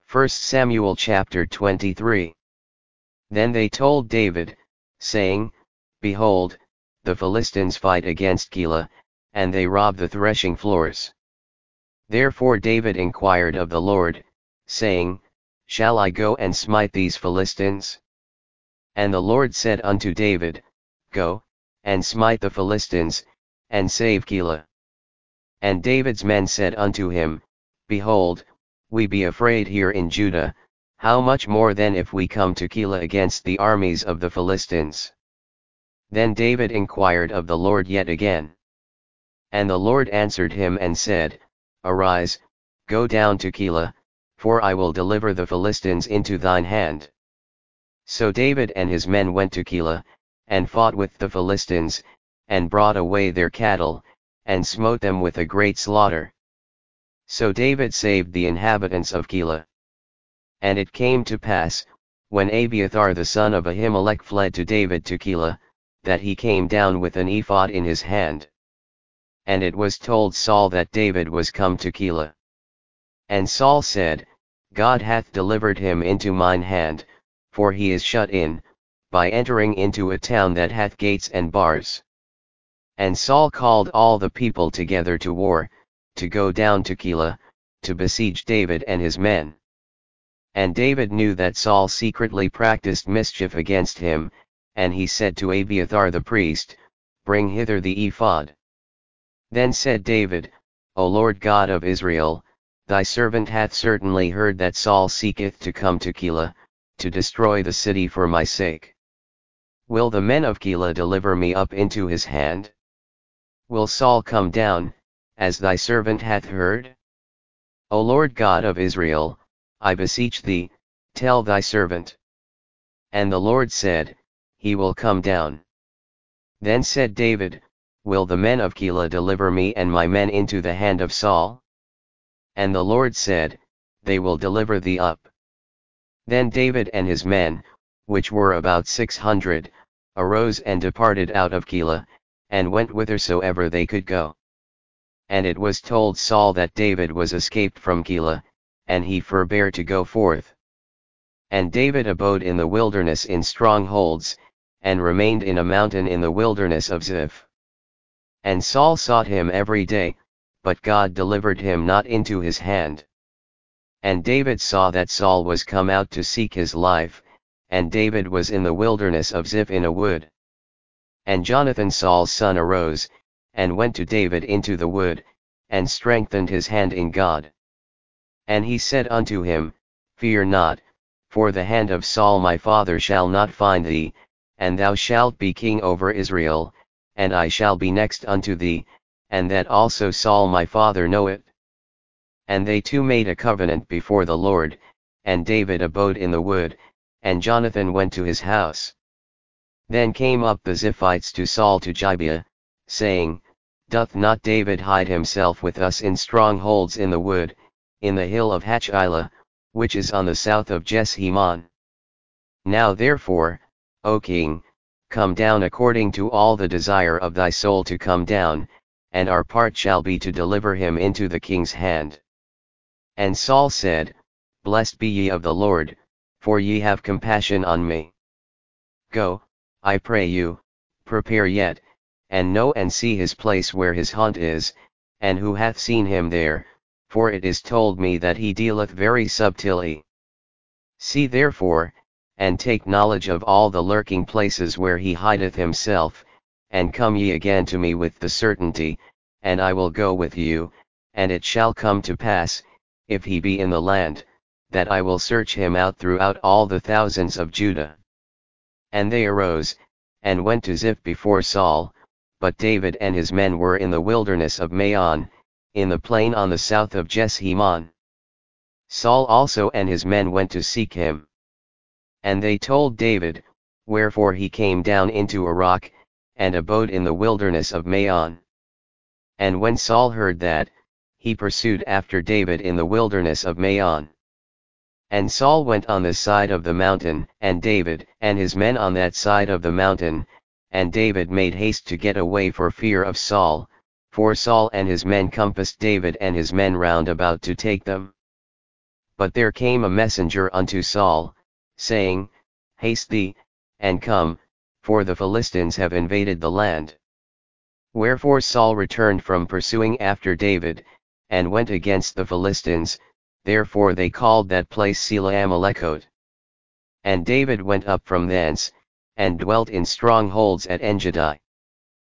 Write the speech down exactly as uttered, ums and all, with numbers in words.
First Samuel chapter twenty-three. Then they told David, saying, Behold, the Philistines fight against Keilah, and they rob the threshing floors. Therefore David inquired of the Lord, saying, Shall I go and smite these Philistines? And the Lord said unto David, Go, and smite the Philistines, and save Keilah. And David's men said unto him, Behold, we be afraid here in Judah, how much more then if we come to Keilah against the armies of the Philistines? Then David inquired of the Lord yet again. And the Lord answered him and said, Arise, go down to Keilah, for I will deliver the Philistines into thine hand. So David and his men went to Keilah, and fought with the Philistines, and brought away their cattle, and smote them with a great slaughter. So David saved the inhabitants of Keilah. And it came to pass, when Abiathar the son of Ahimelech fled to David to Keilah, that he came down with an ephod in his hand. And it was told Saul that David was come to Keilah. And Saul said, God hath delivered him into mine hand, for he is shut in, by entering into a town that hath gates and bars. And Saul called all the people together to war, to go down to Keilah, to besiege David and his men. And David knew that Saul secretly practiced mischief against him, and he said to Abiathar the priest, Bring hither the ephod. Then said David, O Lord God of Israel, thy servant hath certainly heard that Saul seeketh to come to Keilah, to destroy the city for my sake. Will the men of Keilah deliver me up into his hand? Will Saul come down, as thy servant hath heard? O Lord God of Israel, I beseech thee, tell thy servant. And the Lord said, He will come down. Then said David, Will the men of Keilah deliver me and my men into the hand of Saul? And the Lord said, They will deliver thee up. Then David and his men, which were about six hundred, arose and departed out of Keilah, and went whithersoever they could go. And it was told Saul that David was escaped from Keilah, and he forbare to go forth. And David abode in the wilderness in strongholds, and remained in a mountain in the wilderness of Ziph. And Saul sought him every day, but God delivered him not into his hand. And David saw that Saul was come out to seek his life, and David was in the wilderness of Ziph in a wood. And Jonathan Saul's son arose, and went to David into the wood, and strengthened his hand in God. And he said unto him, Fear not, for the hand of Saul my father shall not find thee, and thou shalt be king over Israel, and I shall be next unto thee, and that also Saul my father know it. And they two made a covenant before the Lord, and David abode in the wood, and Jonathan went to his house. Then came up the Ziphites to Saul to Gibeah, saying, Doth not David hide himself with us in strongholds in the wood, in the hill of Hachilah, which is on the south of Jeshimon? Now therefore, O king, come down according to all the desire of thy soul to come down, and our part shall be to deliver him into the king's hand. And Saul said, Blessed be ye of the Lord, for ye have compassion on me. Go, I pray you, prepare yet, and know and see his place where his haunt is, and who hath seen him there, for it is told me that he dealeth very subtilly. See therefore, and take knowledge of all the lurking places where he hideth himself, and come ye again to me with the certainty, and I will go with you, and it shall come to pass, if he be in the land, that I will search him out throughout all the thousands of Judah. And they arose, and went to Ziph before Saul, but David and his men were in the wilderness of Maon, in the plain on the south of Jeshimon. Saul also and his men went to seek him. And they told David, wherefore he came down into a rock, and abode in the wilderness of Maon. And when Saul heard that, he pursued after David in the wilderness of Maon. And Saul went on this side of the mountain, and David and his men on that side of the mountain, and David made haste to get away for fear of Saul, for Saul and his men compassed David and his men round about to take them. But there came a messenger unto Saul, saying, Haste thee, and come, for the Philistines have invaded the land. Wherefore Saul returned from pursuing after David, and went against the Philistines, therefore they called that place Selah Amalekot. And David went up from thence, and dwelt in strongholds at Engedi.